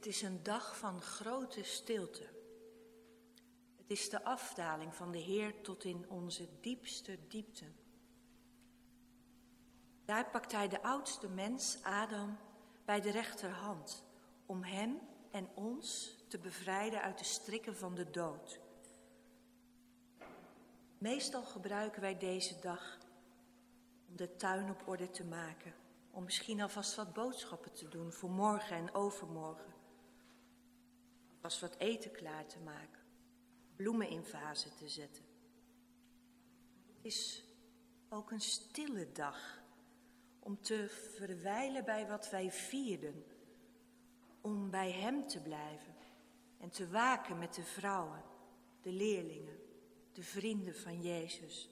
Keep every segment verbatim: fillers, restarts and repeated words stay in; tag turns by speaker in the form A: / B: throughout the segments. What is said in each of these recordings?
A: Dit is een dag van grote stilte. Het is de afdaling van de Heer tot in onze diepste diepte. Daar pakt hij de oudste mens, Adam, bij de rechterhand, om hem en ons te bevrijden uit de strikken van de dood. Meestal gebruiken wij deze dag om de tuin op orde te maken, om misschien alvast wat boodschappen te doen voor morgen en overmorgen. Alvast wat eten klaar te maken, bloemen in vazen te zetten. Het is ook een stille dag om te verwijlen bij wat wij vierden, om bij hem te blijven en te waken met de vrouwen, de leerlingen, de vrienden van Jezus.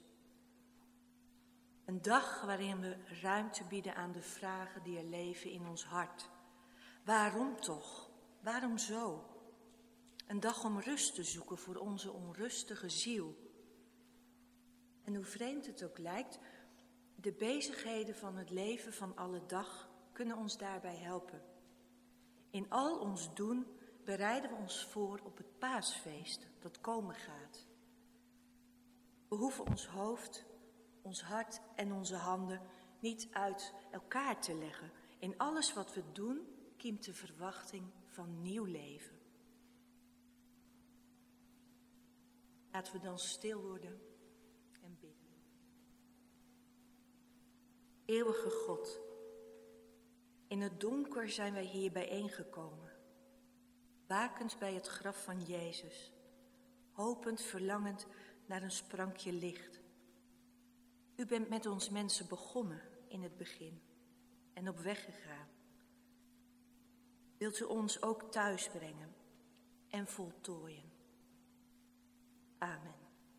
A: Een dag waarin we ruimte bieden aan de vragen die er leven in ons hart. Waarom toch? Waarom zo? Een dag om rust te zoeken voor onze onrustige ziel. En hoe vreemd het ook lijkt, de bezigheden van het leven van alle dag kunnen ons daarbij helpen. In al ons doen bereiden we ons voor op het paasfeest dat komen gaat. We hoeven ons hoofd, ons hart en onze handen niet uit elkaar te leggen. In alles wat we doen kiemt de verwachting van nieuw leven. Laten we dan stil worden en bidden. Eeuwige God, in het donker zijn wij hier bijeengekomen, wakend bij het graf van Jezus, hopend, verlangend naar een sprankje licht. U bent met ons mensen begonnen in het begin en op weg gegaan. Wilt u ons ook thuis brengen en voltooien? Amen.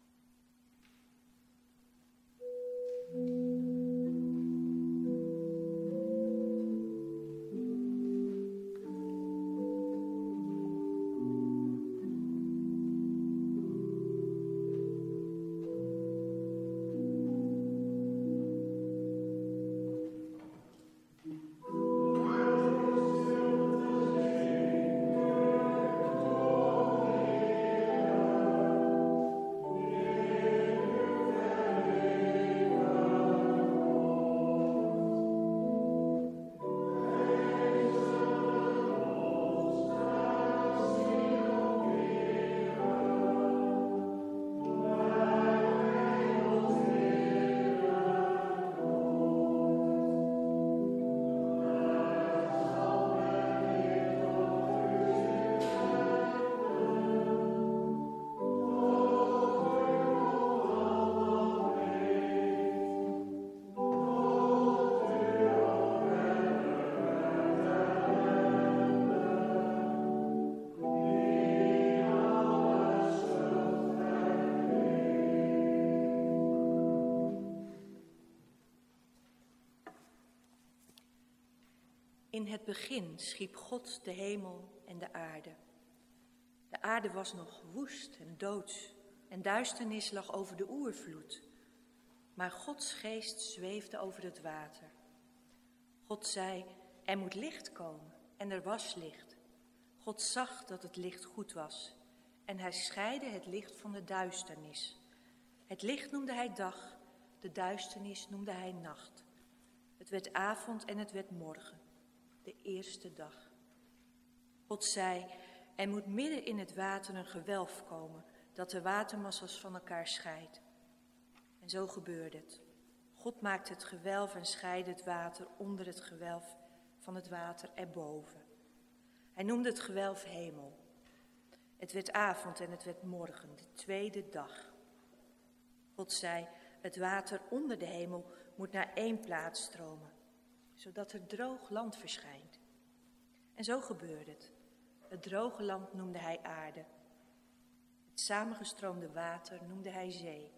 A: In het begin schiep God de hemel en de aarde. De aarde was nog woest en doods en duisternis lag over de oervloed. Maar Gods geest zweefde over het water. God zei, er moet licht komen en er was licht. God zag dat het licht goed was en hij scheidde het licht van de duisternis. Het licht noemde hij dag, de duisternis noemde hij nacht. Het werd avond en het werd morgen. De eerste dag. God zei, er moet midden in het water een gewelf komen, dat de watermassa's van elkaar scheidt. En zo gebeurde het. God maakte het gewelf en scheidde het water onder het gewelf van het water erboven. Hij noemde het gewelf hemel. Het werd avond en het werd morgen, de tweede dag. God zei, het water onder de hemel moet naar één plaats stromen, zodat er droog land verschijnt. En zo gebeurde het. Het droge land noemde hij aarde. Het samengestroomde water noemde hij zee.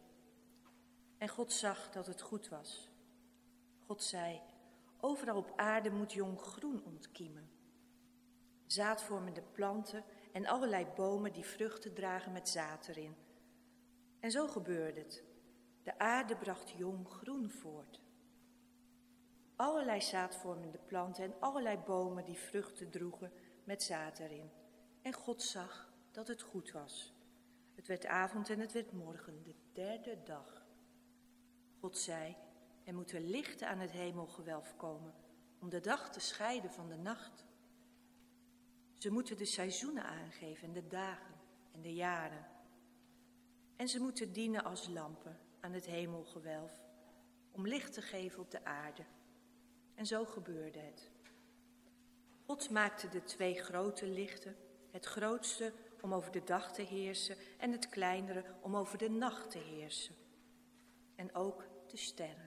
A: En God zag dat het goed was. God zei, overal op aarde moet jong groen ontkiemen. Zaadvormende planten en allerlei bomen die vruchten dragen met zaad erin. En zo gebeurde het. De aarde bracht jong groen voort. Allerlei zaadvormende planten en allerlei bomen die vruchten droegen met zaad erin. En God zag dat het goed was. Het werd avond en het werd morgen, de derde dag. God zei, er moeten lichten aan het hemelgewelf komen, om de dag te scheiden van de nacht. Ze moeten de seizoenen aangeven en de dagen en de jaren. En ze moeten dienen als lampen aan het hemelgewelf, om licht te geven op de aarde. En zo gebeurde het. God maakte de twee grote lichten, het grootste om over de dag te heersen en het kleinere om over de nacht te heersen. En ook de sterren.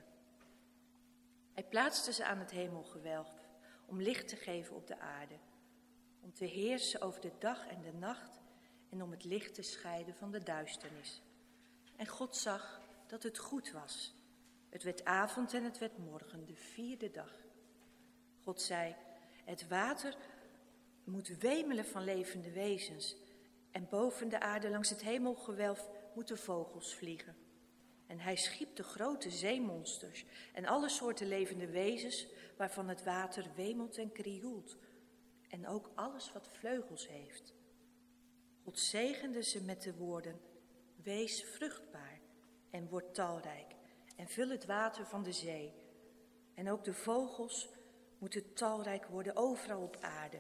A: Hij plaatste ze aan het hemelgewelf om licht te geven op de aarde, om te heersen over de dag en de nacht en om het licht te scheiden van de duisternis. En God zag dat het goed was. Het werd avond en het werd morgen, de vierde dag. God zei, het water moet wemelen van levende wezens en boven de aarde langs het hemelgewelf moeten vogels vliegen. En hij schiep de grote zeemonsters en alle soorten levende wezens waarvan het water wemelt en krioelt. En ook alles wat vleugels heeft. God zegende ze met de woorden, wees vruchtbaar en word talrijk en vul het water van de zee. En ook de vogels moeten talrijk worden overal op aarde.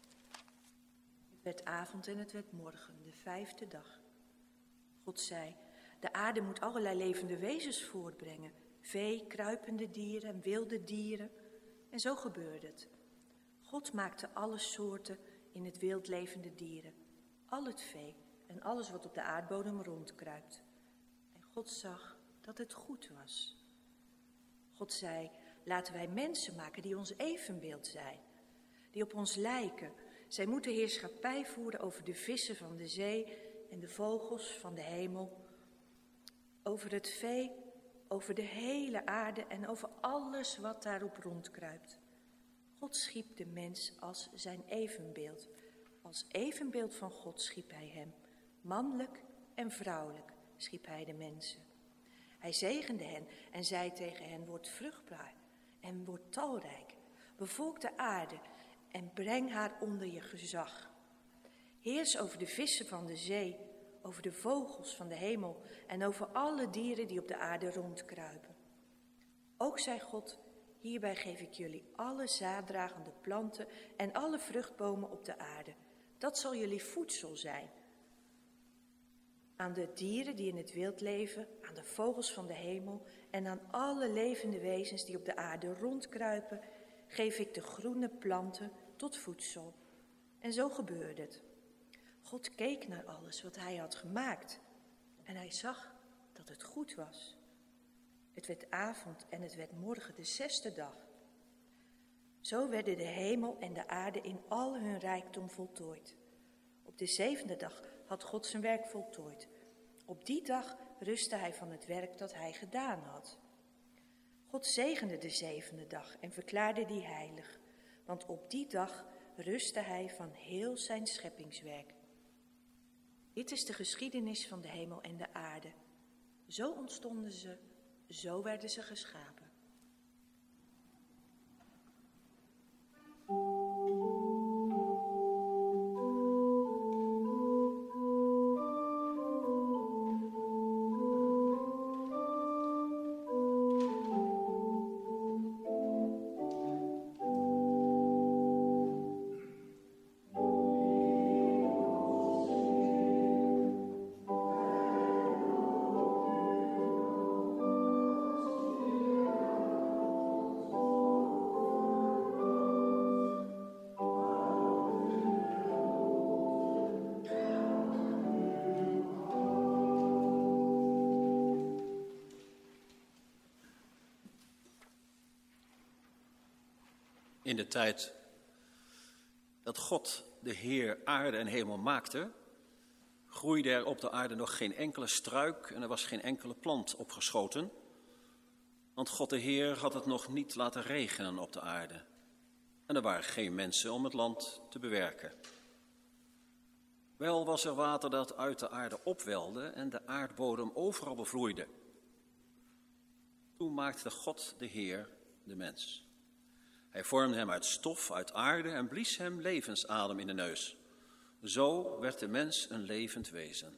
A: Het werd avond en het werd morgen, de vijfde dag. God zei, de aarde moet allerlei levende wezens voortbrengen, vee, kruipende dieren en wilde dieren. En zo gebeurde het. God maakte alle soorten in het wild levende dieren, al het vee en alles wat op de aardbodem rondkruipt. En God zag dat het goed was. God zei, laten wij mensen maken die ons evenbeeld zijn, die op ons lijken. Zij moeten heerschappij voeren over de vissen van de zee en de vogels van de hemel, over het vee, over de hele aarde en over alles wat daarop rondkruipt. God schiep de mens als zijn evenbeeld. Als evenbeeld van God schiep hij hem. Mannelijk en vrouwelijk schiep hij de mensen. Hij zegende hen en zei tegen hen, word vruchtbaar en word talrijk. Bevolk de aarde en breng haar onder je gezag. Heers over de vissen van de zee, over de vogels van de hemel en over alle dieren die op de aarde rondkruipen. Ook zei God, hierbij geef ik jullie alle zaaddragende planten en alle vruchtbomen op de aarde. Dat zal jullie voedsel zijn. Aan de dieren die in het wild leven, aan de vogels van de hemel en aan alle levende wezens die op de aarde rondkruipen, geef ik de groene planten tot voedsel. En zo gebeurde het. God keek naar alles wat hij had gemaakt en hij zag dat het goed was. Het werd avond en het werd morgen, de zesde dag. Zo werden de hemel en de aarde in al hun rijkdom voltooid. Op de zevende dag had God zijn werk voltooid. Op die dag rustte hij van het werk dat hij gedaan had. God zegende de zevende dag en verklaarde die heilig, want op die dag rustte hij van heel zijn scheppingswerk. Dit is de geschiedenis van de hemel en de aarde. Zo ontstonden ze, zo werden ze geschapen.
B: In de tijd dat God de Heer aarde en hemel maakte, groeide er op de aarde nog geen enkele struik en er was geen enkele plant opgeschoten, want God de Heer had het nog niet laten regenen op de aarde en er waren geen mensen om het land te bewerken. Wel was er water dat uit de aarde opwelde en de aardbodem overal bevloeide. Toen maakte God de Heer de mens. Hij vormde hem uit stof, uit aarde en blies hem levensadem in de neus. Zo werd de mens een levend wezen.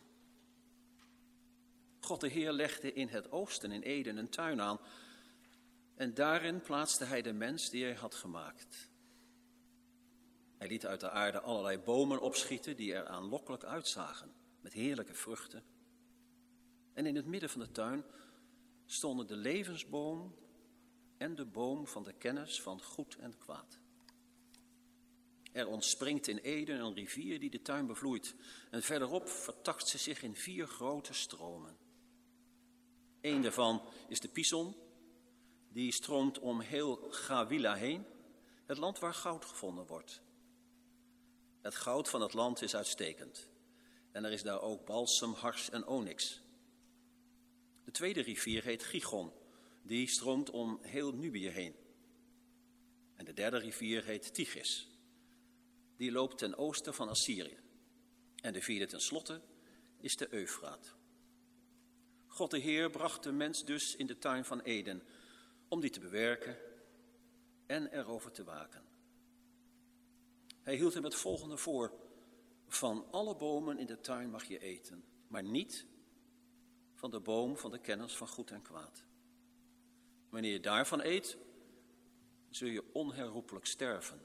B: God de Heer legde in het oosten in Eden een tuin aan en daarin plaatste hij de mens die hij had gemaakt. Hij liet uit de aarde allerlei bomen opschieten die er aanlokkelijk uitzagen, met heerlijke vruchten. En in het midden van de tuin stonden de levensboom en de boom van de kennis van goed en kwaad. Er ontspringt in Eden een rivier die de tuin bevloeit en verderop vertakt ze zich in vier grote stromen. Eén daarvan is de Pison, die stroomt om heel Gawila heen, het land waar goud gevonden wordt. Het goud van het land is uitstekend en er is daar ook balsem, hars en onyx. De tweede rivier heet Gigon, die stroomt om heel Nubië heen. En de derde rivier heet Tigris, die loopt ten oosten van Assyrië. En de vierde tenslotte is de Eufraat. God de Heer bracht de mens dus in de tuin van Eden om die te bewerken en erover te waken. Hij hield hem het volgende voor: van alle bomen in de tuin mag je eten, maar niet van de boom van de kennis van goed en kwaad. Wanneer je daarvan eet, zul je onherroepelijk sterven.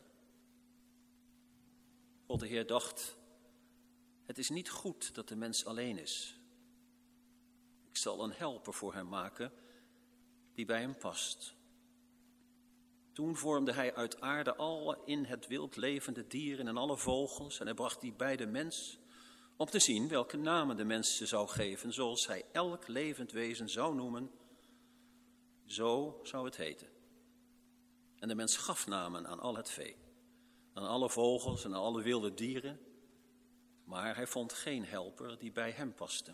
B: God de Heer dacht: het is niet goed dat de mens alleen is. Ik zal een helper voor hem maken die bij hem past. Toen vormde hij uit aarde alle in het wild levende dieren en alle vogels en hij bracht die bij de mens om te zien welke namen de mens ze zou geven, zoals hij elk levend wezen zou noemen, zo zou het heten. En de mens gaf namen aan al het vee, aan alle vogels en aan alle wilde dieren, maar hij vond geen helper die bij hem paste.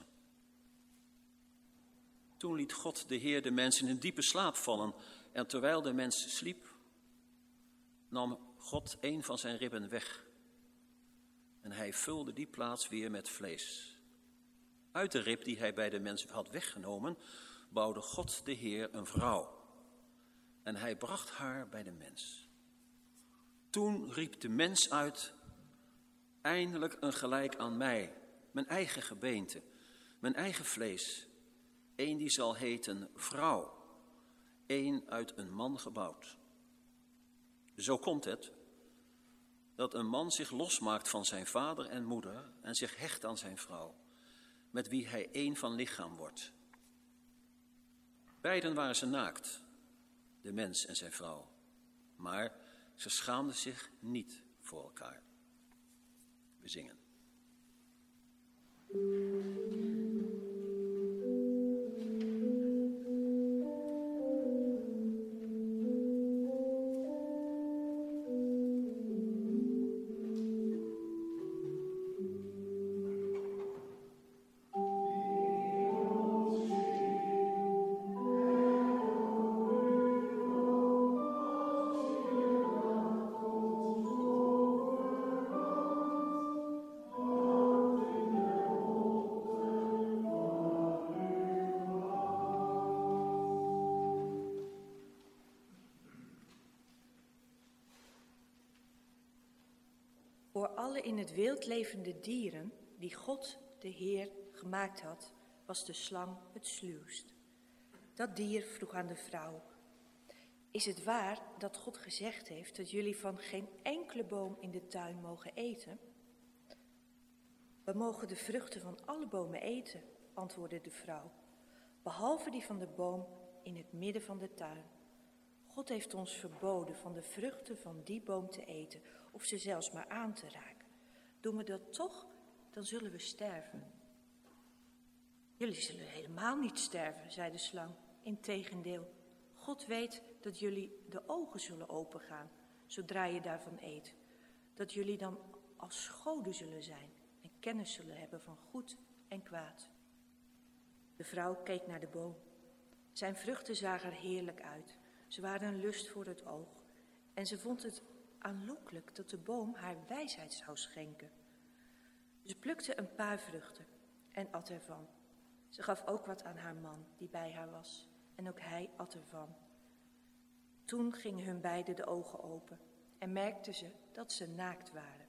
B: Toen liet God de Heer de mens in een diepe slaap vallen en terwijl de mens sliep, nam God een van zijn ribben weg en hij vulde die plaats weer met vlees. Uit de rib die hij bij de mens had weggenomen, bouwde God de Heer een vrouw en hij bracht haar bij de mens. Toen riep de mens uit: eindelijk een gelijk aan mij, mijn eigen gebeente, mijn eigen vlees, één die zal heten vrouw, één uit een man gebouwd. Zo komt het dat een man zich losmaakt van zijn vader en moeder en zich hecht aan zijn vrouw, met wie hij één van lichaam wordt. Beiden waren ze naakt, de mens en zijn vrouw, maar ze schaamden zich niet voor elkaar. We zingen.
A: Voor alle in het wild levende dieren die God, de Heer, gemaakt had, was de slang het sluwst. Dat dier vroeg aan de vrouw: is het waar dat God gezegd heeft dat jullie van geen enkele boom in de tuin mogen eten? We mogen de vruchten van alle bomen eten, antwoordde de vrouw, behalve die van de boom in het midden van de tuin. God heeft ons verboden van de vruchten van die boom te eten, of ze zelfs maar aan te raken. Doen we dat toch, dan zullen we sterven. Jullie zullen helemaal niet sterven, zei de slang. Integendeel, God weet dat jullie de ogen zullen opengaan, zodra je daarvan eet. Dat jullie dan als goden zullen zijn en kennis zullen hebben van goed en kwaad. De vrouw keek naar de boom. Zijn vruchten zagen er heerlijk uit. Ze waren een lust voor het oog. En ze vond het aanlokkelijk dat de boom haar wijsheid zou schenken. Ze plukte een paar vruchten en at ervan. Ze gaf ook wat aan haar man die bij haar was. En ook hij at ervan. Toen gingen hun beiden de ogen open en merkten ze dat ze naakt waren.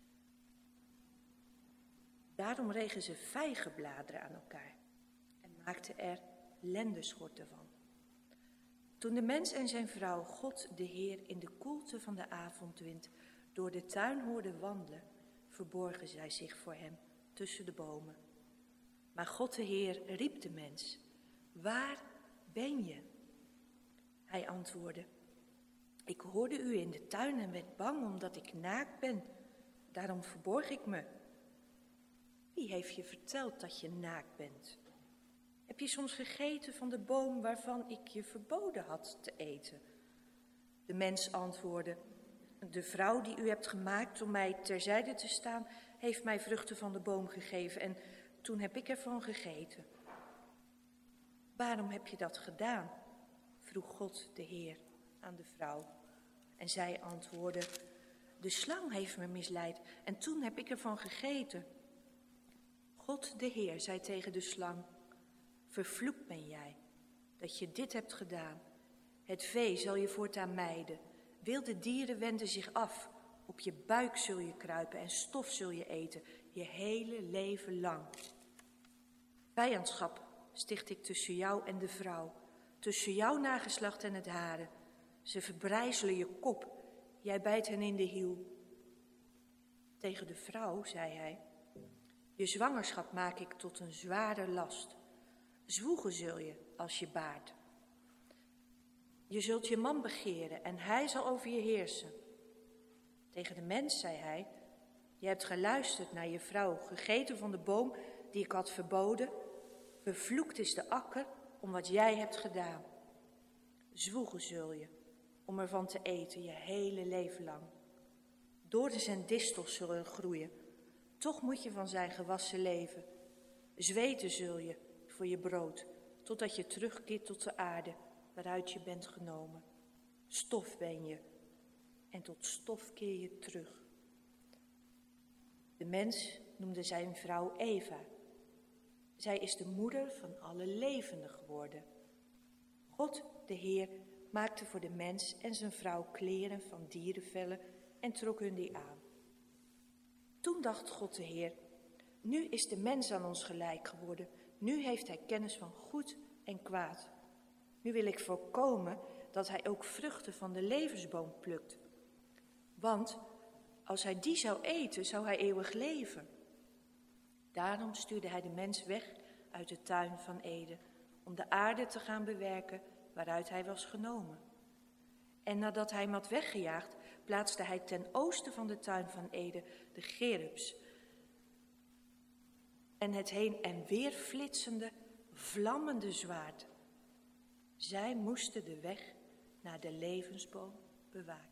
A: Daarom regen ze vijgenbladeren aan elkaar en maakten er lendenschorten van. Toen de mens en zijn vrouw God de Heer in de koelte van de avondwind door de tuin hoorden wandelen, verborgen zij zich voor hem tussen de bomen. Maar God de Heer riep de mens: waar ben je? Hij antwoordde: ik hoorde u in de tuin en werd bang omdat ik naakt ben. Daarom verborg ik me. Wie heeft je verteld dat je naakt bent? Heb je soms gegeten van de boom waarvan ik je verboden had te eten? De mens antwoordde: de vrouw die u hebt gemaakt om mij terzijde te staan, heeft mij vruchten van de boom gegeven en toen heb ik ervan gegeten. Waarom heb je dat gedaan? Vroeg God de Heer aan de vrouw. En zij antwoordde: de slang heeft me misleid en toen heb ik ervan gegeten. God de Heer zei tegen de slang: vervloekt ben jij, dat je dit hebt gedaan. Het vee zal je voortaan mijden, wilde dieren wenden zich af. Op je buik zul je kruipen en stof zul je eten, je hele leven lang. Vijandschap sticht ik tussen jou en de vrouw, tussen jouw nageslacht en het hare. Ze verbrijzelen je kop, jij bijt hen in de hiel. Tegen de vrouw zei hij: je zwangerschap maak ik tot een zware last. Zwoegen zul je als je baart. Je zult je man begeren en hij zal over je heersen. Tegen de mens zei hij: je hebt geluisterd naar je vrouw, gegeten van de boom die ik had verboden. Vervloekt is de akker om wat jij hebt gedaan. Zwoegen zul je om ervan te eten je hele leven lang. Dorens en distels zullen groeien, toch moet je van zijn gewassen leven. Zweten zul je voor je brood, totdat je terugkeert tot de aarde waaruit je bent genomen. Stof ben je en tot stof keer je terug. De mens noemde zijn vrouw Eva. Zij is de moeder van alle levenden geworden. God, de Heer, maakte voor de mens en zijn vrouw kleren van dierenvellen en trok hun die aan. Toen dacht God de Heer: nu is de mens aan ons gelijk geworden. Nu heeft hij kennis van goed en kwaad. Nu wil ik voorkomen dat hij ook vruchten van de levensboom plukt. Want als hij die zou eten, zou hij eeuwig leven. Daarom stuurde hij de mens weg uit de tuin van Eden, om de aarde te gaan bewerken waaruit hij was genomen. En nadat hij hem had weggejaagd, plaatste hij ten oosten van de tuin van Eden de cherubs en het heen en weer flitsende, vlammende zwaard. Zij moesten de weg naar de levensboom bewaken.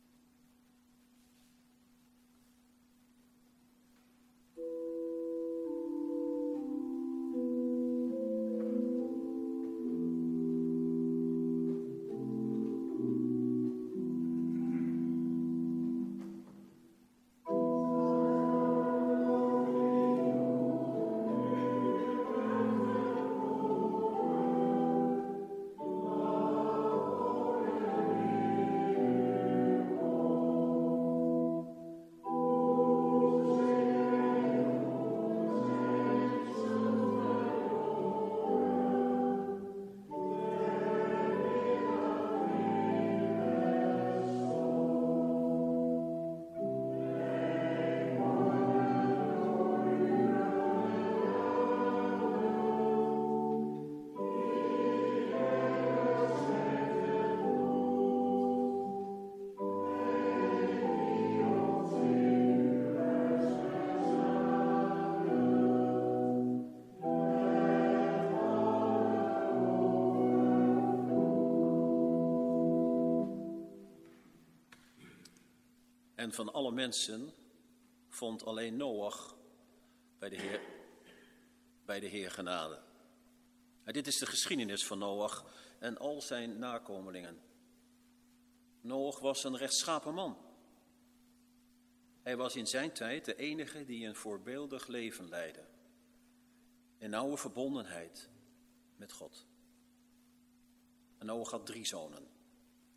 B: En van alle mensen vond alleen Noach bij de Heer, bij de Heer genade. En dit is de geschiedenis van Noach en al zijn nakomelingen. Noach was een rechtschapen man. Hij was in zijn tijd de enige die een voorbeeldig leven leidde. In nauwe verbondenheid met God. En Noach had drie zonen,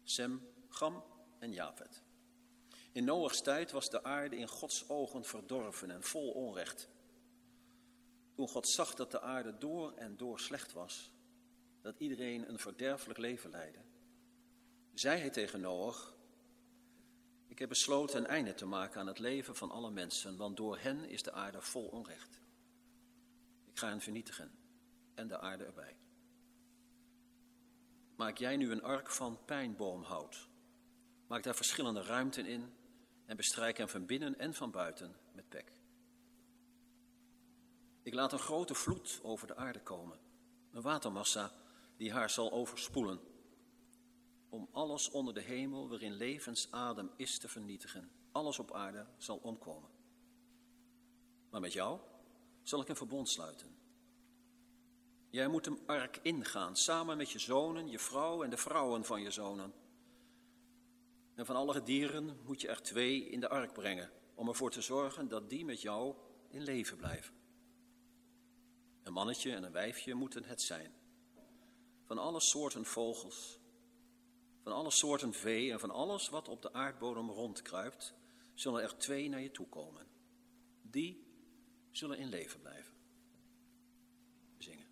B: Sem, Cham en Jafet. In Noachs tijd was de aarde in Gods ogen verdorven en vol onrecht. Toen God zag dat de aarde door en door slecht was, dat iedereen een verderfelijk leven leidde, zei hij tegen Noach: ik heb besloten een einde te maken aan het leven van alle mensen, want door hen is de aarde vol onrecht. Ik ga hen vernietigen en de aarde erbij. Maak jij nu een ark van pijnboomhout. Maak daar verschillende ruimten in en bestrijk hem van binnen en van buiten met pek. Ik laat een grote vloed over de aarde komen, een watermassa die haar zal overspoelen, om alles onder de hemel waarin levensadem is te vernietigen. Alles op aarde zal omkomen. Maar met jou zal ik een verbond sluiten. Jij moet een ark ingaan, samen met je zonen, je vrouw en de vrouwen van je zonen. En van alle dieren moet je er twee in de ark brengen, om ervoor te zorgen dat die met jou in leven blijven. Een mannetje en een wijfje moeten het zijn. Van alle soorten vogels, van alle soorten vee en van alles wat op de aardbodem rondkruipt, zullen er twee naar je toe komen. Die zullen in leven blijven. Zingen.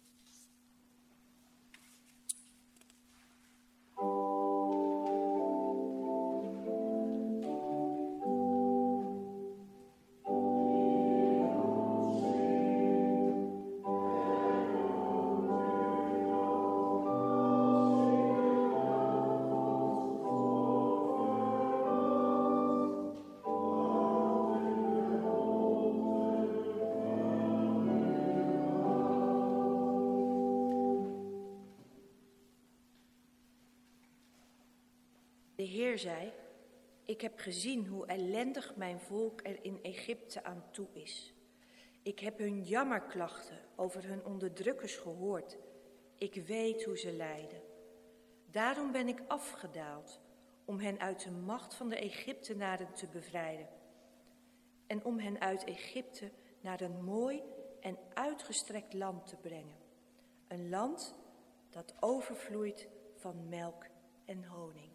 A: De Heer zei: ik heb gezien hoe ellendig mijn volk er in Egypte aan toe is. Ik heb hun jammerklachten over hun onderdrukkers gehoord. Ik weet hoe ze lijden. Daarom ben ik afgedaald om hen uit de macht van de Egyptenaren te bevrijden. En om hen uit Egypte naar een mooi en uitgestrekt land te brengen. Een land dat overvloeit van melk en honing.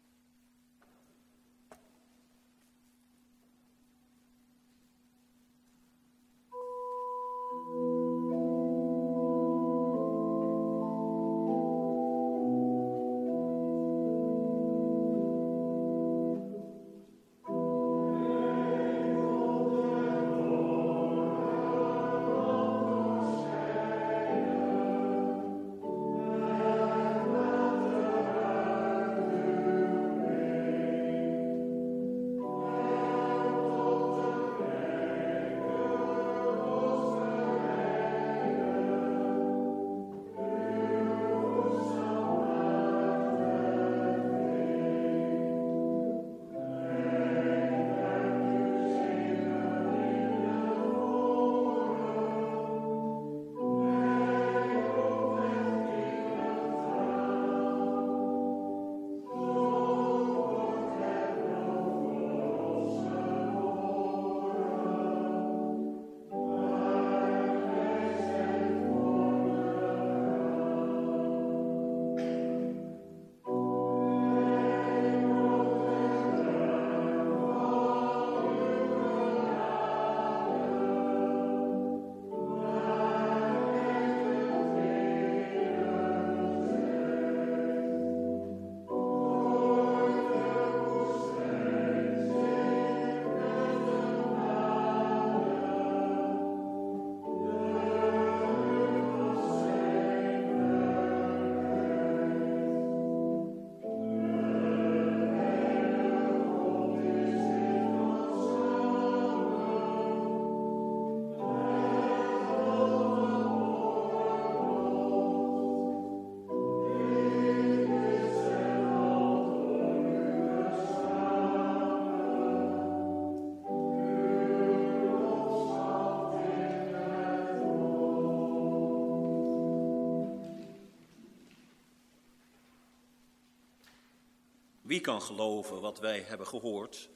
B: Wie kan geloven wat wij hebben gehoord?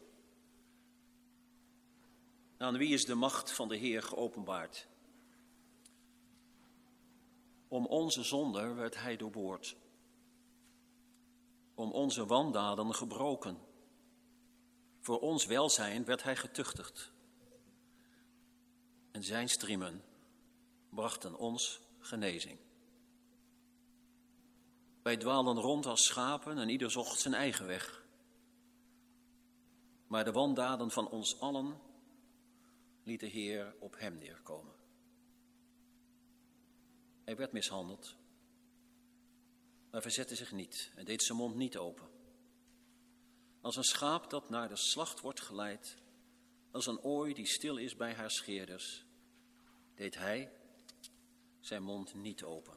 B: Aan wie is de macht van de Heer geopenbaard? Om onze zonde werd hij doorboord. om onze wandaden gebroken. Voor ons welzijn werd hij getuchtigd. En zijn striemen brachten ons genezing. Wij dwaalden rond als schapen en ieder zocht zijn eigen weg. Maar de wandaden van ons allen liet de Heer op hem neerkomen. Hij werd mishandeld, maar verzette zich niet en deed zijn mond niet open. Als een schaap dat naar de slacht wordt geleid, als een ooi die stil is bij haar scheerders, deed hij zijn mond niet open.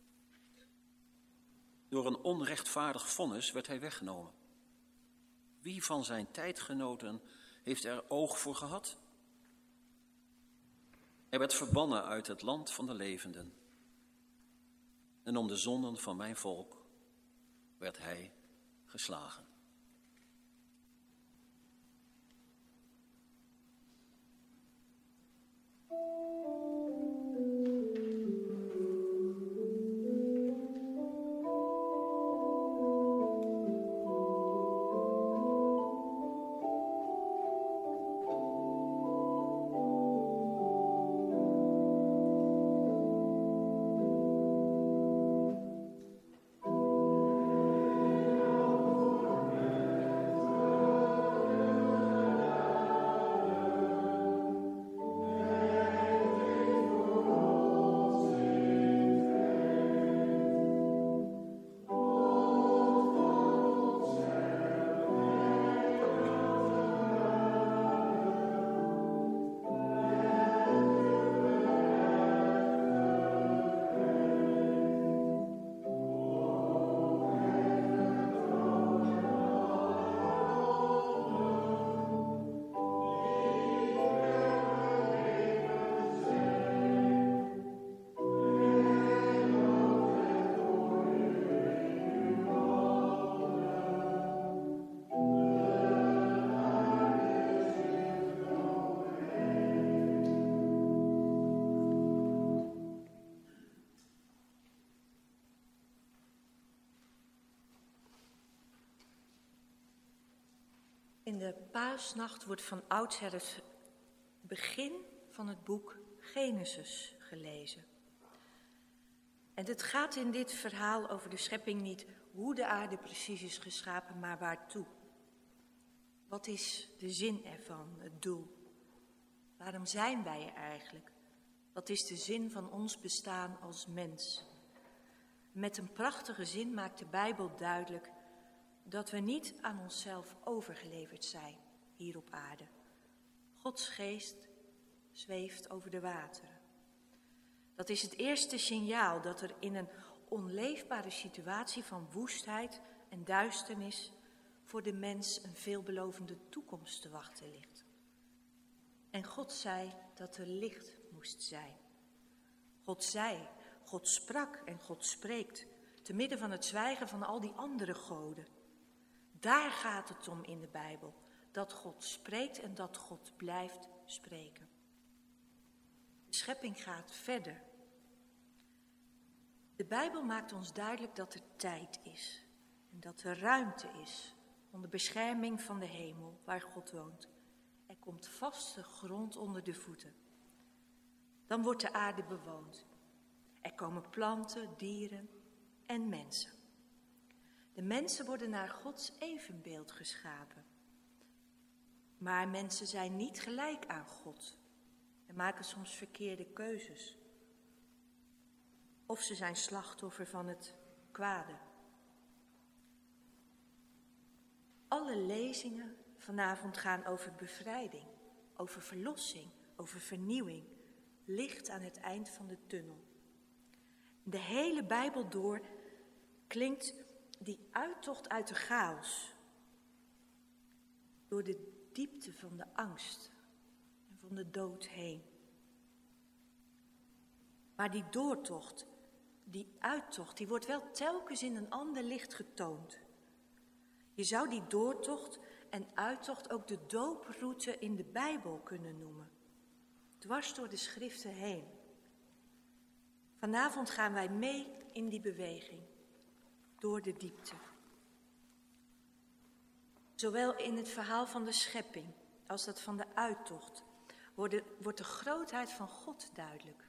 B: Door een onrechtvaardig vonnis werd hij weggenomen. Wie van zijn tijdgenoten heeft er oog voor gehad? Hij werd verbannen uit het land van de levenden. En om de zonden van mijn volk werd hij geslagen.
A: In de paasnacht wordt van oudsher het begin van het boek Genesis gelezen. En het gaat in dit verhaal over de schepping niet hoe de aarde precies is geschapen, maar waartoe. Wat is de zin ervan, het doel? Waarom zijn wij er eigenlijk? Wat is de zin van ons bestaan als mens? Met een prachtige zin maakt de Bijbel duidelijk dat we niet aan onszelf overgeleverd zijn hier op aarde. Gods geest zweeft over de wateren. Dat is het eerste signaal dat er in een onleefbare situatie van woestheid en duisternis voor de mens een veelbelovende toekomst te wachten ligt. En God zei dat er licht moest zijn. God zei, God sprak en God spreekt, te midden van het zwijgen van al die andere goden. Daar gaat het om in de Bijbel, dat God spreekt en dat God blijft spreken. De schepping gaat verder. De Bijbel maakt ons duidelijk dat er tijd is en dat er ruimte is onder bescherming van de hemel waar God woont. Er komt vaste grond onder de voeten. Dan wordt de aarde bewoond. Er komen planten, dieren en mensen. De mensen worden naar Gods evenbeeld geschapen. Maar mensen zijn niet gelijk aan God en maken soms verkeerde keuzes. Of ze zijn slachtoffer van het kwade. Alle lezingen vanavond gaan over bevrijding, over verlossing, over vernieuwing. Licht aan het eind van de tunnel. De hele Bijbel door klinkt die uittocht uit de chaos. Door de diepte van de angst en van de dood heen. Maar die doortocht, die uittocht, die wordt wel telkens in een ander licht getoond. Je zou die doortocht en uittocht ook de dooproute in de Bijbel kunnen noemen. Dwars door de schriften heen. Vanavond gaan wij mee in die beweging, door de diepte. Zowel in het verhaal van de schepping als dat van de uittocht wordt de, wordt de grootheid van God duidelijk.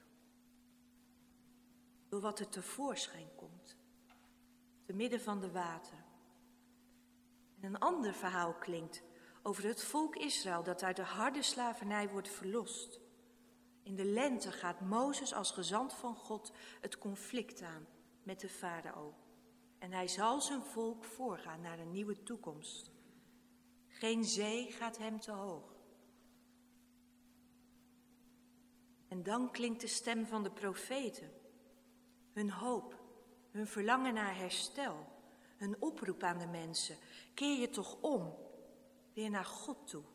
A: Door wat er tevoorschijn komt, te midden van de wateren. En een ander verhaal klinkt over het volk Israël dat uit de harde slavernij wordt verlost. In de lente gaat Mozes als gezant van God het conflict aan met de farao. En hij zal zijn volk voorgaan naar een nieuwe toekomst. Geen zee gaat hem te hoog. En dan klinkt de stem van de profeten. Hun hoop, hun verlangen naar herstel, hun oproep aan de mensen. Keer je toch om, weer naar God toe.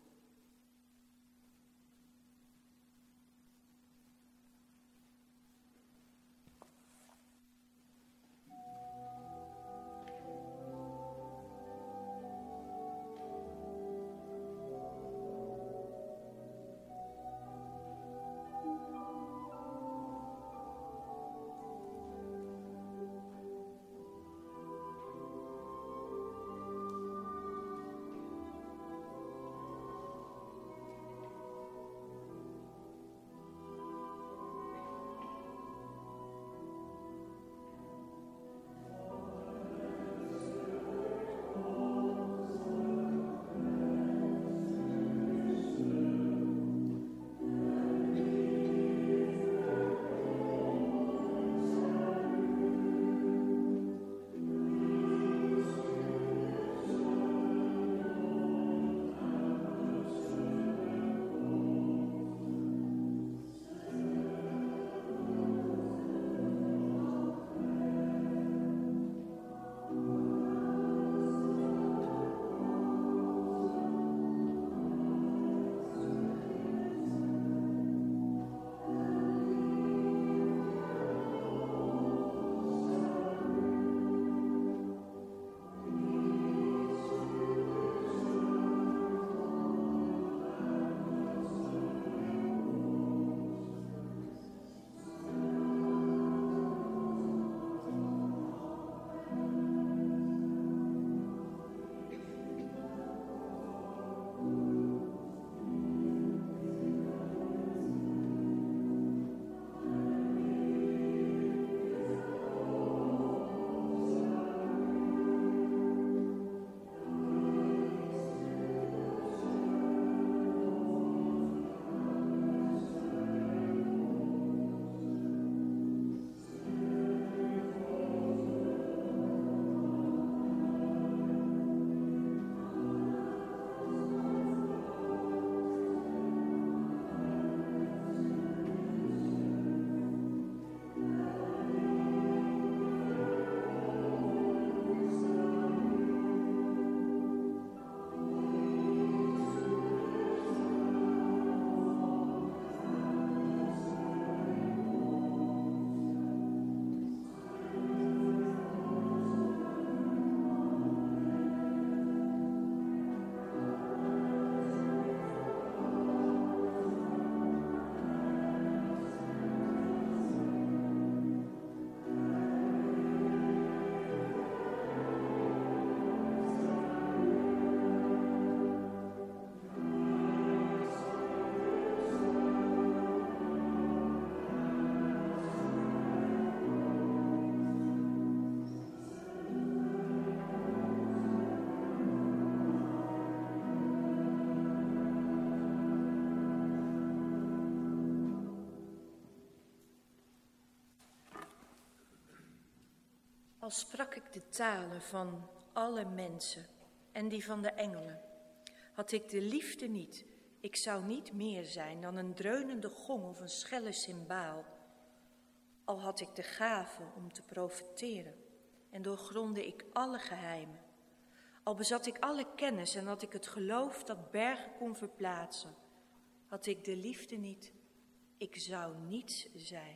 A: Al sprak ik de talen van alle mensen en die van de engelen. Had ik de liefde niet, ik zou niet meer zijn dan een dreunende gong of een schelle cymbaal. Al had ik de gave om te profeteren en doorgronde ik alle geheimen. Al bezat ik alle kennis en had ik het geloof dat bergen kon verplaatsen. Had ik de liefde niet, ik zou niets zijn.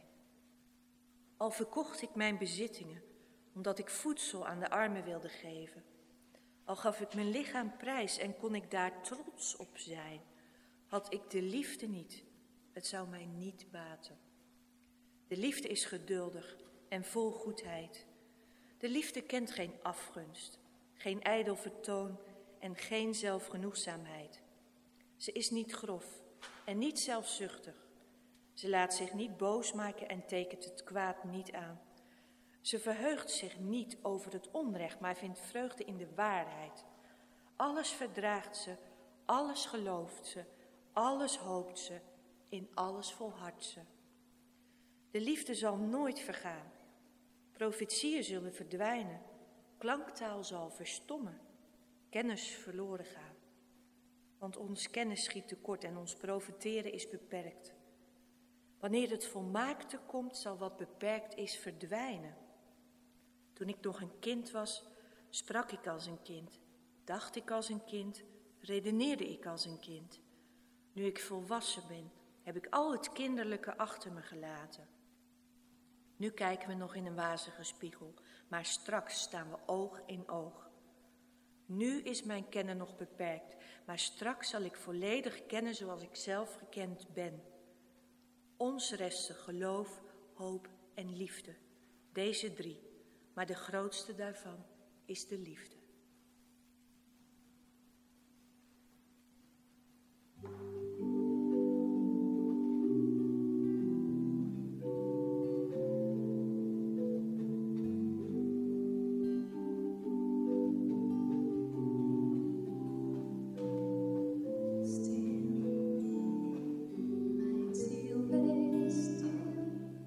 A: Al verkocht ik mijn bezittingen, omdat ik voedsel aan de armen wilde geven. Al gaf ik mijn lichaam prijs en kon ik daar trots op zijn. Had ik de liefde niet, het zou mij niet baten. De liefde is geduldig en vol goedheid. De liefde kent geen afgunst, geen ijdel vertoon en geen zelfgenoegzaamheid. Ze is niet grof en niet zelfzuchtig. Ze laat zich niet boos maken en tekent het kwaad niet aan. Ze verheugt zich niet over het onrecht, maar vindt vreugde in de waarheid. Alles verdraagt ze, alles gelooft ze, alles hoopt ze, in alles volhardt ze. De liefde zal nooit vergaan. Profetieën zullen verdwijnen. Klanktaal zal verstommen. Kennis verloren gaan. Want ons kennis schiet tekort en ons profeteren is beperkt. Wanneer het volmaakte komt, zal wat beperkt is verdwijnen. Toen ik nog een kind was, sprak ik als een kind. Dacht ik als een kind, redeneerde ik als een kind. Nu ik volwassen ben, heb ik al het kinderlijke achter me gelaten. Nu kijken we nog in een wazige spiegel, maar straks staan we oog in oog. Nu is mijn kennen nog beperkt, maar straks zal ik volledig kennen zoals ik zelf gekend ben. Ons resten geloof, hoop en liefde, deze drie, maar de grootste daarvan is de liefde.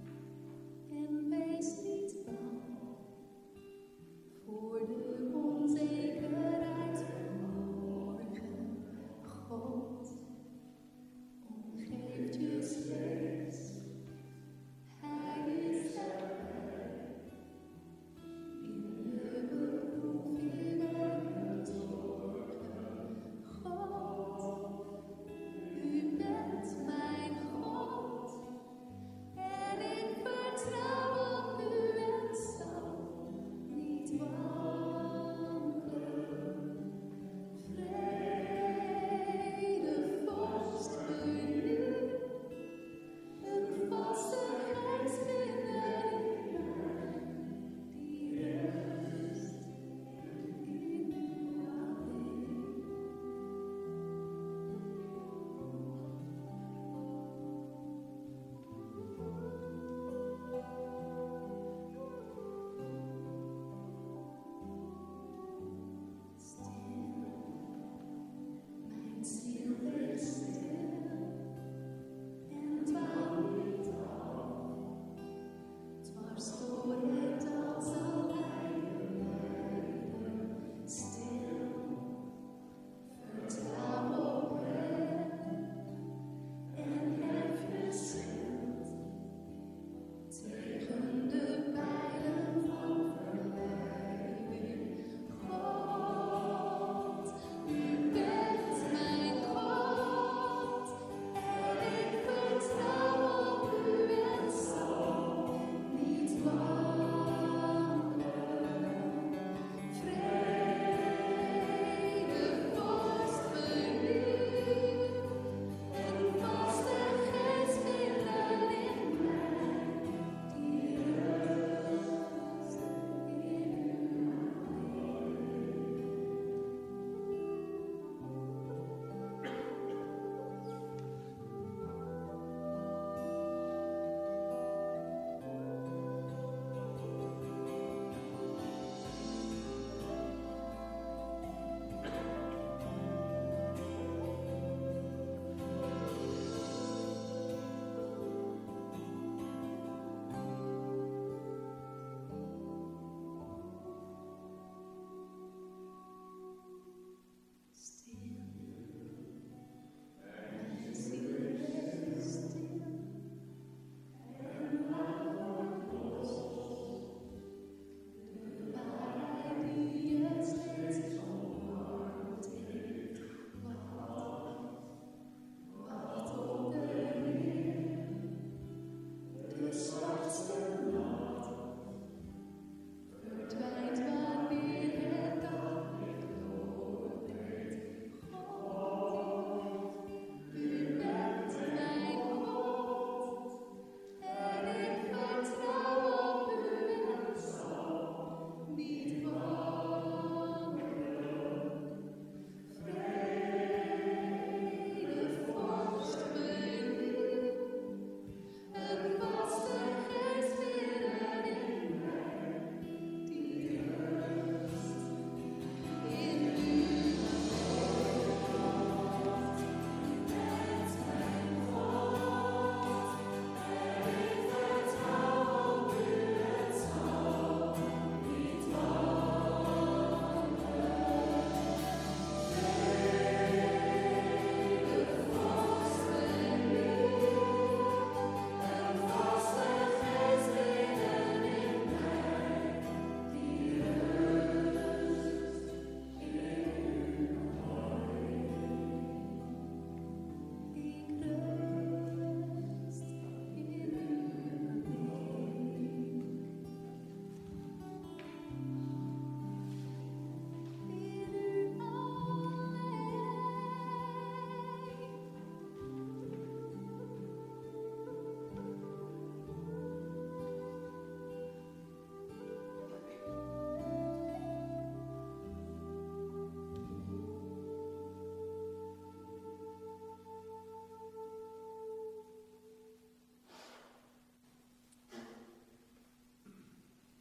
C: Voor de ons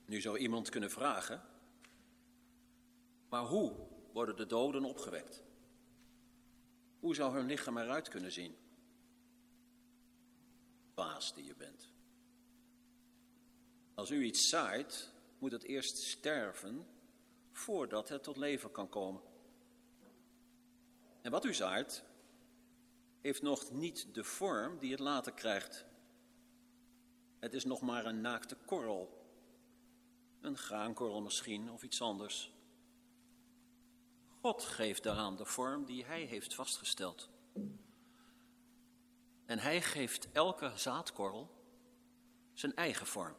B: Nu zou iemand kunnen vragen, maar hoe worden de doden opgewekt? Hoe zou hun lichaam eruit kunnen zien? Baas die je bent. Als u iets zaait, moet het eerst sterven voordat het tot leven kan komen. En wat u zaait, heeft nog niet de vorm die het later krijgt. Het is nog maar een naakte korrel. Een graankorrel misschien, of iets anders. God geeft daaraan de vorm die hij heeft vastgesteld. En hij geeft elke zaadkorrel zijn eigen vorm.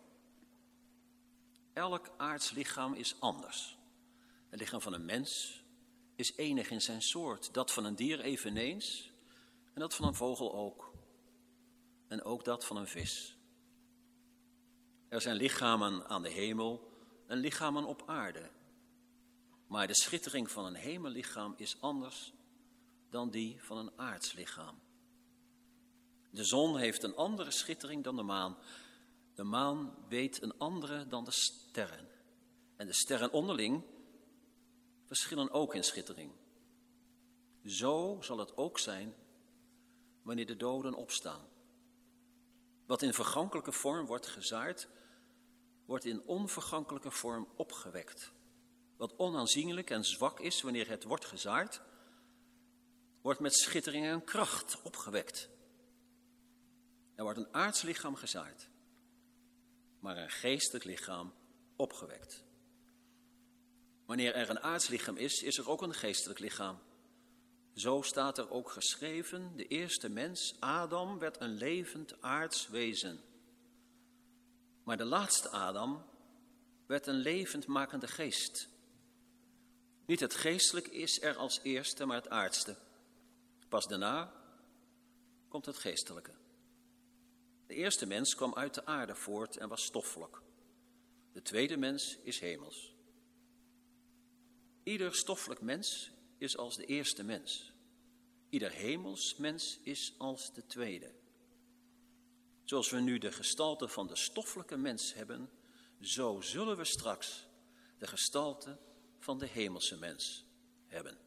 B: Elk aards lichaam is anders. Het lichaam van een mens is enig in zijn soort. Dat van een dier eveneens. En dat van een vogel ook. En ook dat van een vis. Er zijn lichamen aan de hemel en lichamen op aarde. Maar de schittering van een hemellichaam is anders dan die van een aards lichaam. De zon heeft een andere schittering dan de maan. De maan weet een andere dan de sterren. En de sterren onderling verschillen ook in schittering. Zo zal het ook zijn wanneer de doden opstaan. Wat in vergankelijke vorm wordt gezaaid, wordt in onvergankelijke vorm opgewekt. Wat onaanzienlijk en zwak is wanneer het wordt gezaaid, wordt met schittering en kracht opgewekt. Er wordt een aards lichaam gezaaid, maar een geestelijk lichaam opgewekt. Wanneer er een aards lichaam is, is er ook een geestelijk lichaam. Zo staat er ook geschreven, de eerste mens, Adam, werd een levend aards wezen. Maar de laatste Adam werd een levendmakende geest. Niet het geestelijke is er als eerste, maar het aardste. Pas daarna komt het geestelijke. De eerste mens kwam uit de aarde voort en was stoffelijk. De tweede mens is hemels. Ieder stoffelijk mens is als de eerste mens. Ieder hemels mens is als de tweede. Zoals we nu de gestalte van de stoffelijke mens hebben, zo zullen we straks de gestalte van de hemelse mens hebben.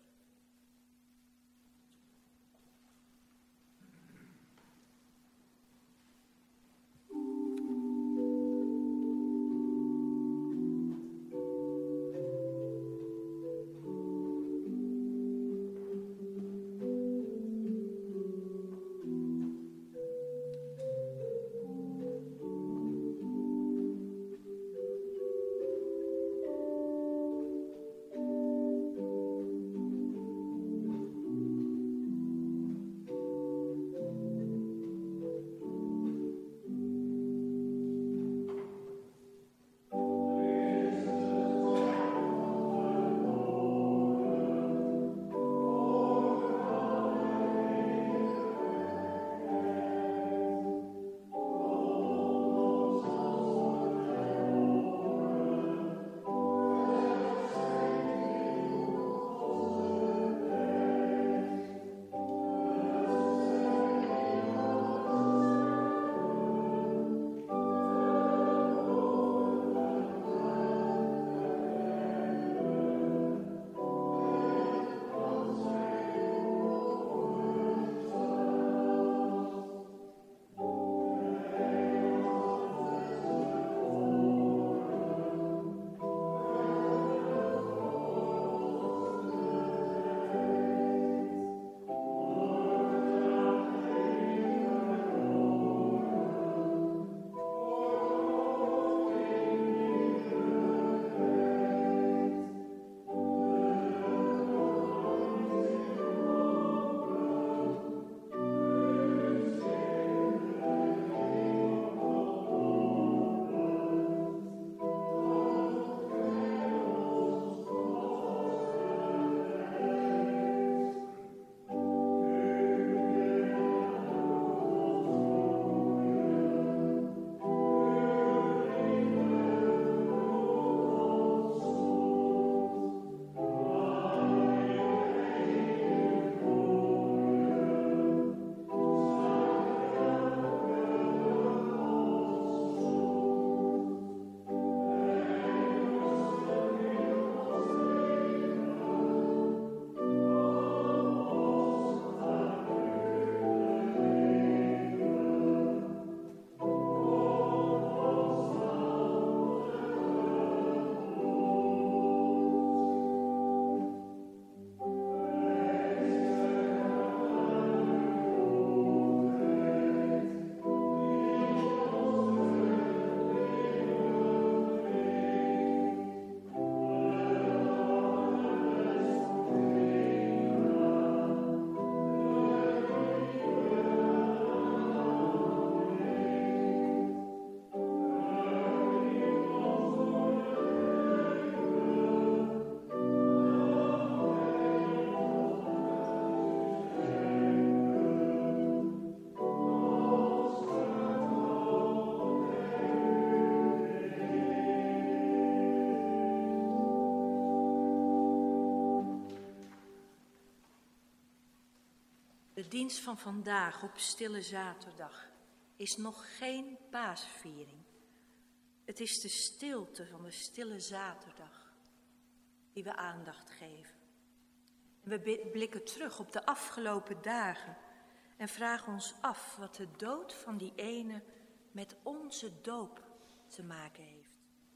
A: De dienst van vandaag op Stille Zaterdag is nog geen paasviering. Het is de stilte van de Stille Zaterdag die we aandacht geven. En we blikken terug op de afgelopen dagen en vragen ons af wat de dood van die ene met onze doop te maken heeft.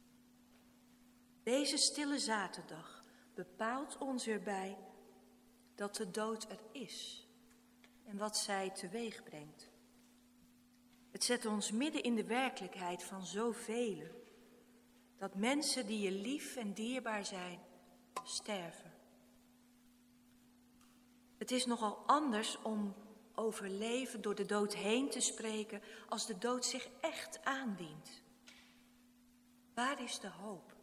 A: Deze Stille Zaterdag bepaalt ons erbij dat de dood er is en wat zij teweeg brengt. Het zet ons midden in de werkelijkheid van zoveel, dat mensen die je lief en dierbaar zijn, sterven. Het is nogal anders om over leven door de dood heen te spreken als de dood zich echt aandient. Waar is de hoop?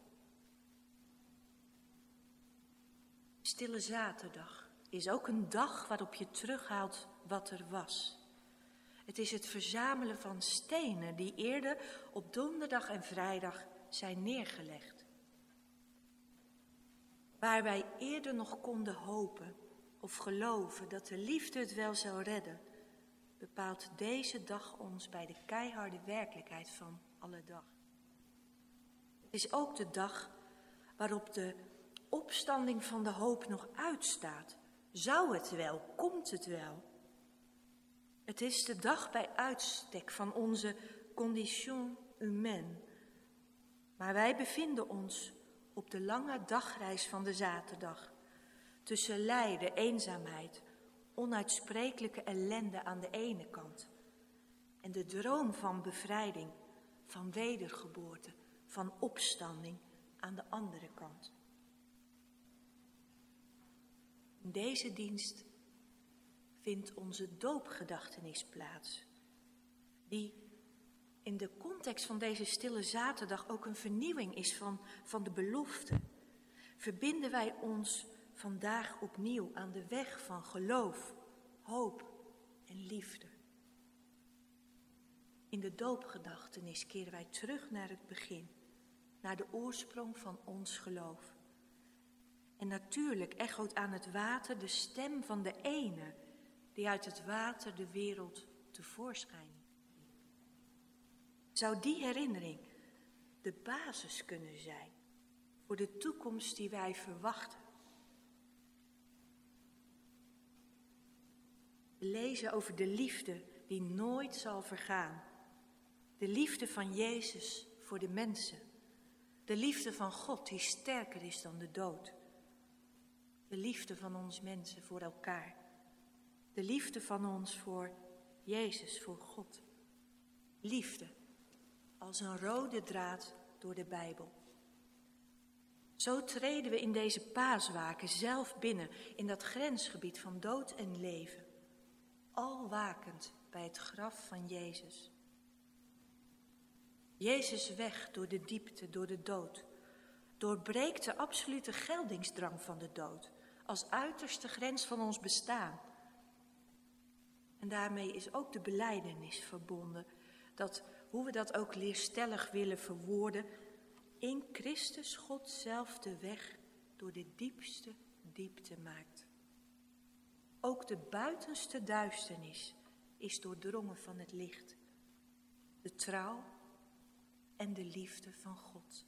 A: Stille Zaterdag is ook een dag waarop je terughaalt wat er was. Het is het verzamelen van stenen die eerder op donderdag en vrijdag zijn neergelegd. Waar wij eerder nog konden hopen of geloven dat de liefde het wel zou redden, bepaalt deze dag ons bij de keiharde werkelijkheid van alle dag. Het is ook de dag waarop de opstanding van de hoop nog uitstaat. Zou het wel, komt het wel? Het is de dag bij uitstek van onze condition humaine. Maar wij bevinden ons op de lange dagreis van de zaterdag. Tussen lijden, eenzaamheid, onuitsprekelijke ellende aan de ene kant. En de droom van bevrijding, van wedergeboorte, van opstanding aan de andere kant. In deze dienst vindt onze doopgedachtenis plaats, die in de context van deze Stille Zaterdag ook een vernieuwing is van, van de belofte. Verbinden wij ons vandaag opnieuw aan de weg van geloof, hoop en liefde. In de doopgedachtenis keren wij terug naar het begin, naar de oorsprong van ons geloof. En natuurlijk echoot aan het water de stem van de ene die uit het water de wereld tevoorschijn riep. Zou die herinnering de basis kunnen zijn voor de toekomst die wij verwachten? We lezen over de liefde die nooit zal vergaan. De liefde van Jezus voor de mensen. De liefde van God die sterker is dan de dood. De liefde van ons mensen voor elkaar. De liefde van ons voor Jezus, voor God. Liefde als een rode draad door de Bijbel. Zo treden we in deze paaswaken zelf binnen in dat grensgebied van dood en leven. Al wakend bij het graf van Jezus. Jezus weg door de diepte, door de dood. Doorbreekt de absolute geldingsdrang van de dood als uiterste grens van ons bestaan. En daarmee is ook de belijdenis verbonden, dat, hoe we dat ook leerstellig willen verwoorden, in Christus God zelf de weg door de diepste diepte maakt. Ook de buitenste duisternis is doordrongen van het licht, de trouw en de liefde van God.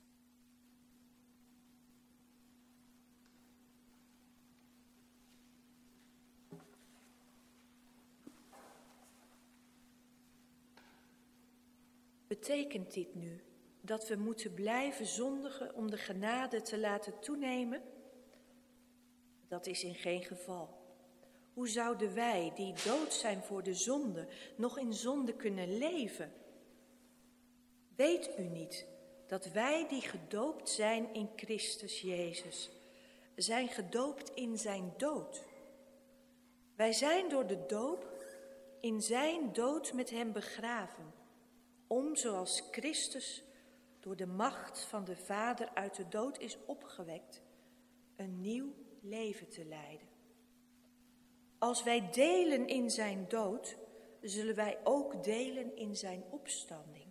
A: Betekent dit nu dat we moeten blijven zondigen om de genade te laten toenemen? Dat is in geen geval. Hoe zouden wij, die dood zijn voor de zonde, nog in zonde kunnen leven? Weet u niet dat wij die gedoopt zijn in Christus Jezus, zijn gedoopt in zijn dood? Wij zijn door de doop in zijn dood met hem begraven, om zoals Christus door de macht van de Vader uit de dood is opgewekt, een nieuw leven te leiden. Als wij delen in zijn dood, zullen wij ook delen in zijn opstanding.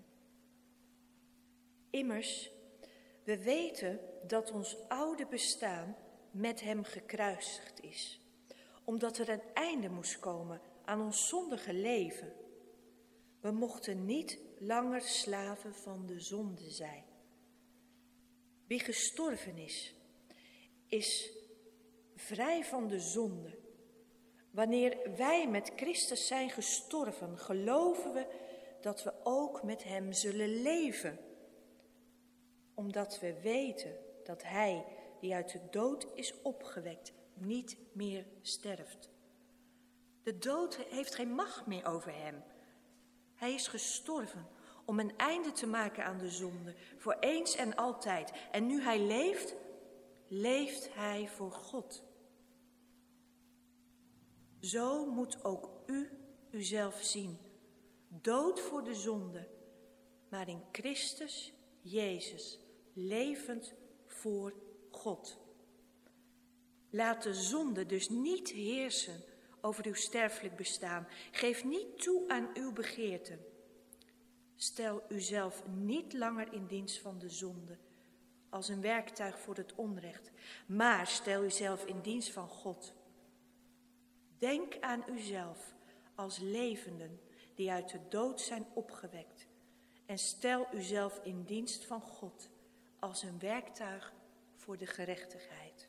A: Immers, we weten dat ons oude bestaan met hem gekruisigd is, omdat er een einde moest komen aan ons zondige leven. We mochten niet langer slaven van de zonde zijn. Wie gestorven is, is vrij van de zonde. Wanneer wij met Christus zijn gestorven, geloven we dat we ook met hem zullen leven. Omdat we weten dat hij, die uit de dood is opgewekt, niet meer sterft. De dood heeft geen macht meer over hem. Hij is gestorven om een einde te maken aan de zonde, voor eens en altijd. En nu hij leeft, leeft hij voor God. Zo moet ook u uzelf zien, dood voor de zonde, maar in Christus Jezus, levend voor God. Laat de zonde dus niet heersen over uw sterfelijk bestaan. Geef niet toe aan uw begeerten. Stel uzelf niet langer in dienst van de zonde, als een werktuig voor het onrecht, maar stel uzelf in dienst van God. Denk aan uzelf als levenden die uit de dood zijn opgewekt en stel uzelf in dienst van God als een werktuig voor de gerechtigheid.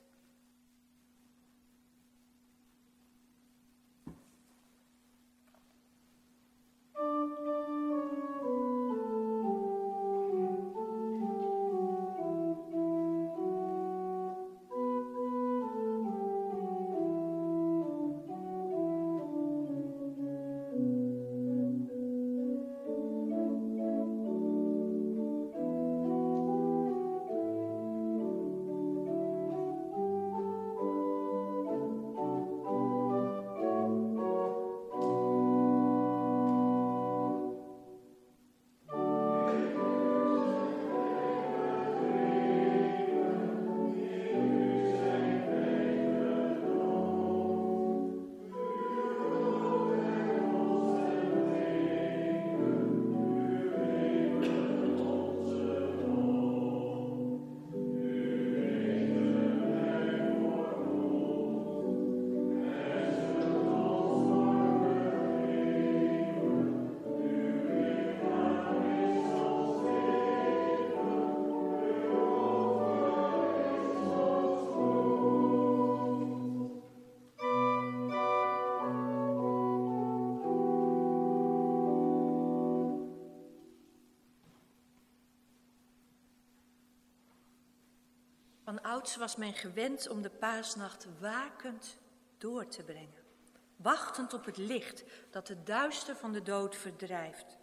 A: Vanouds was men gewend om de paasnacht wakend door te brengen, wachtend op het licht dat het duister van de dood verdrijft.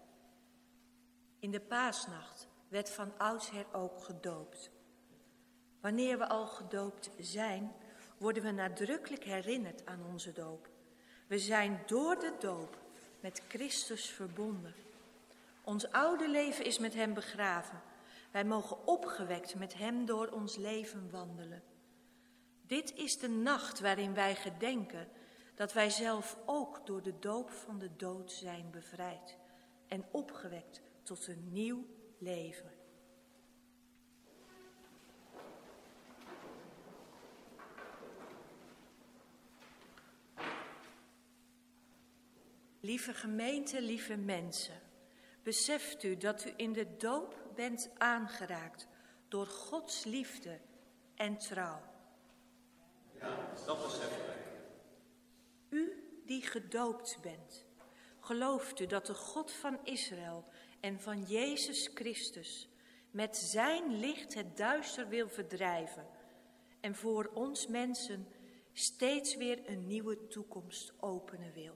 A: In de paasnacht werd van oudsher ook gedoopt. Wanneer we al gedoopt zijn, worden we nadrukkelijk herinnerd aan onze doop. We zijn door de doop met Christus verbonden. Ons oude leven is met hem begraven. Wij mogen opgewekt met hem door ons leven wandelen. Dit is de nacht waarin wij gedenken dat wij zelf ook door de doop van de dood zijn bevrijd en opgewekt tot een nieuw leven. Lieve gemeente, lieve mensen, beseft u dat u in de doop bent aangeraakt door Gods liefde en trouw.
B: Ja, dat beseffen wij.
A: U die gedoopt bent, gelooft u dat de God van Israël en van Jezus Christus met zijn licht het duister wil verdrijven en voor ons mensen steeds weer een nieuwe toekomst openen wil?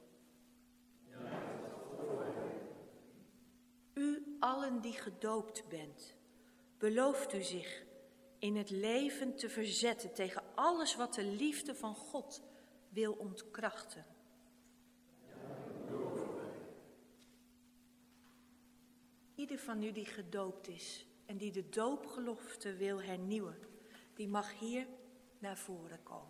A: U allen die gedoopt bent, belooft u zich in het leven te verzetten tegen alles wat de liefde van God wil ontkrachten. Ieder van u die gedoopt is en die de doopgelofte wil hernieuwen, die mag hier naar voren komen.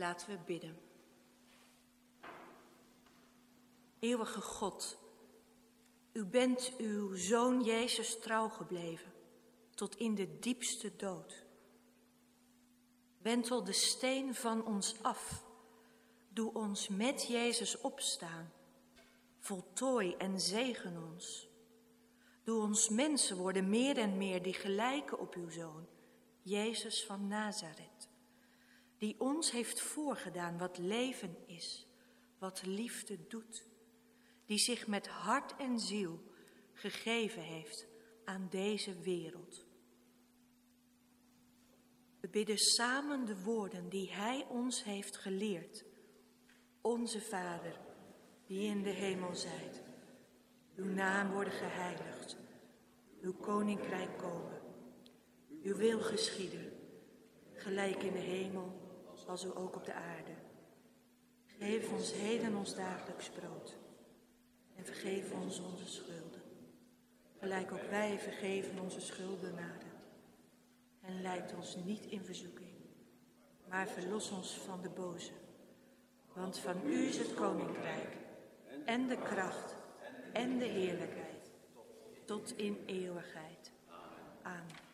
A: Laten we bidden. Eeuwige God, u bent uw Zoon Jezus trouw gebleven, tot in de diepste dood. Wentel de steen van ons af, doe ons met Jezus opstaan, voltooi en zegen ons. Doe ons mensen worden meer en meer die gelijken op uw Zoon, Jezus van Nazareth, die ons heeft voorgedaan wat leven is, wat liefde doet, die zich met hart en ziel gegeven heeft aan deze wereld. We bidden samen de woorden die hij ons heeft geleerd. Onze Vader, die in de hemel zijt, uw naam worden geheiligd, uw koninkrijk komen, uw wil geschieden, gelijk in de hemel als ook op de aarde. Geef ons heden ons dagelijks brood en vergeef ons onze schulden, gelijk ook wij vergeven onze schuldenaren. En leid ons niet in verzoeking, maar verlos ons van de boze. Want van u is het koninkrijk en de kracht en de heerlijkheid tot in eeuwigheid. Amen.